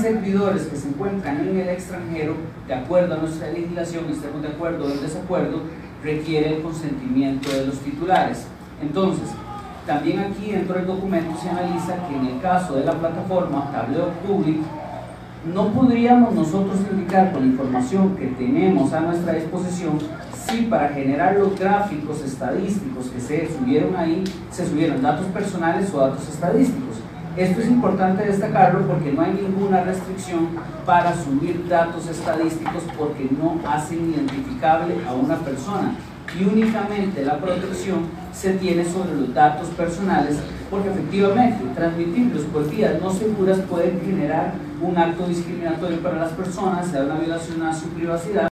servidores que se encuentran en el extranjero, de acuerdo a nuestra legislación, estemos de acuerdo o en desacuerdo, requiere el consentimiento de los titulares. Entonces, también aquí dentro del documento se analiza que en el caso de la plataforma Tableo Public, no podríamos nosotros indicar con la información que tenemos a nuestra disposición si para generar los gráficos estadísticos que se subieron ahí, se subieron datos personales o datos estadísticos. Esto es importante destacarlo porque no hay ninguna restricción para subir datos estadísticos porque no hacen identificable a una persona, y únicamente la protección se tiene sobre los datos personales, porque efectivamente transmitirlos por vías no seguras pueden generar un acto discriminatorio para las personas, sea una violación a su privacidad.